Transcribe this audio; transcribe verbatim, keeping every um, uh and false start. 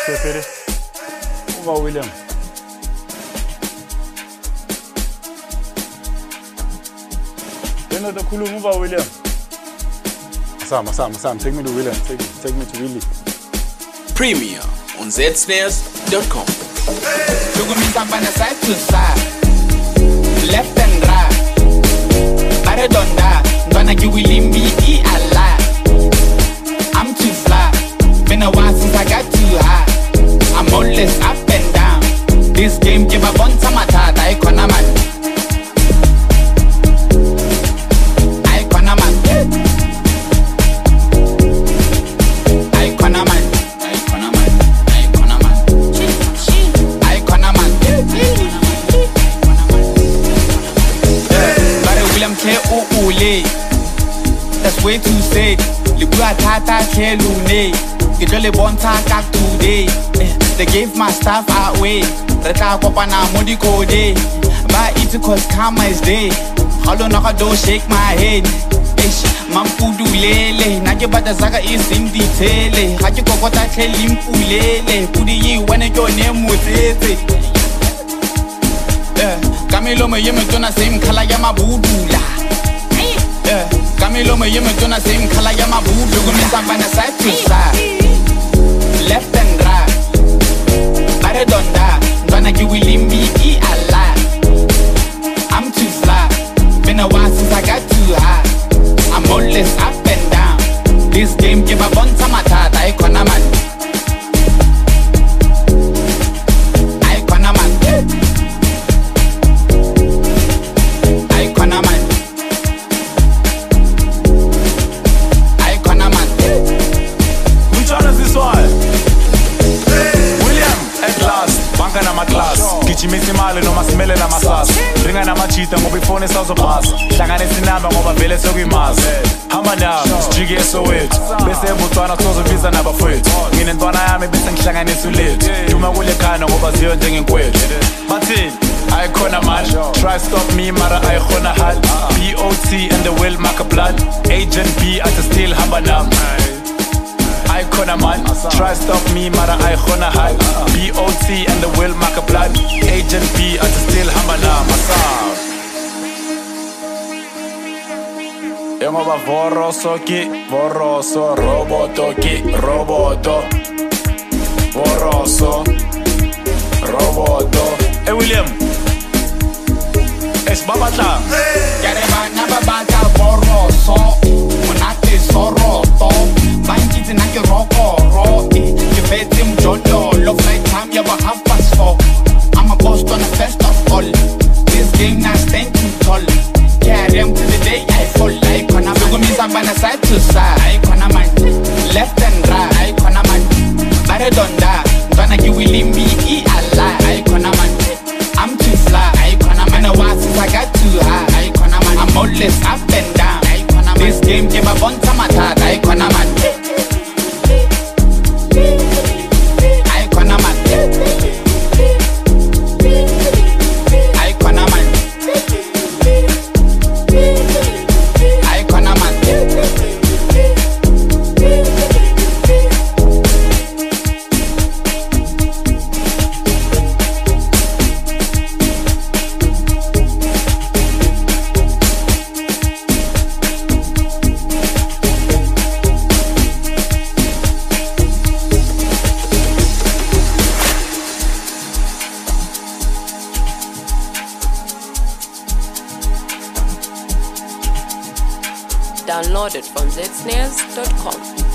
Shefere. Uba William. Then the Kulum Uba William. Sam, Sam, Sam, take me to William. Take, take me to Willie. Premier on z snares dot com. Look at me jumping side to side, left and right. Baredonda, gonna give William be e alive. I'm too fly, been a while since I got too high. I'm always up and down. This game give a bunch of mata, I can't man. I can't man. I can't man. That's way too sad. Libra tata kelune. Get jolly bon taka today. They gave my stuff away. Reta kopana modi kode. Ba it cause karma is day. Halo naka do shake my head. Ish, mampudu lele. Nage bada zaga is in detail. Haji kokota kelim pulele. Pudi yi wane your name with it. Camilo me yeme tona same kala yama budula. Camilo me yeme tona same kala yama budu. Look me sambana side to side, left and right. Baredonda, gonna give William be e alive. I'm too fly, been a while since I got too high. I'm always up and down. This game give a bunch of mata, I can't man. I can't man. Gichimisa imali noma simelela amasasa. Ringa namachita ngoba ifone isazobhasa. Hlanganisa inamba ngoba vele sekuyimazi. Hamba nami sijike Soweto bese eBotswana sizobiza nabafowethu. Mina intwana yami bese ngihlanganisa ulethu. Duma kule khana ngoba ziyo njengenkwethu. Bathini ayikhona manje. Try stop me mara ayikhona hal. B O T and the will make a blood. Agent B at still hamba nami. Icona man, try stop me, mara icona high. B O T and the will make a blood. Agent B at still hamana masam. Yengoba voroso ki, voroso roboto ki, roboto. Voroso, roboto. Hey William, es babata. Yareba na babata voroso, munati soroto. Banjit na ke roko ro eh. You bet him jodo. Love like time you have half past four. I'm a boss on the first of all. This game not standing tall. Carry him to the day I fall. I can't man. Look at me sambana side to side. I can't man. Left and right. I can't man. Baredonda, gonna give William be e alive. I can't man. I'm too fly. I can't man. A while since I got too high. I can't man. I'm always up and down. I can't man. This game give a bunch of mata. I can't man. Download it from z snares dot com.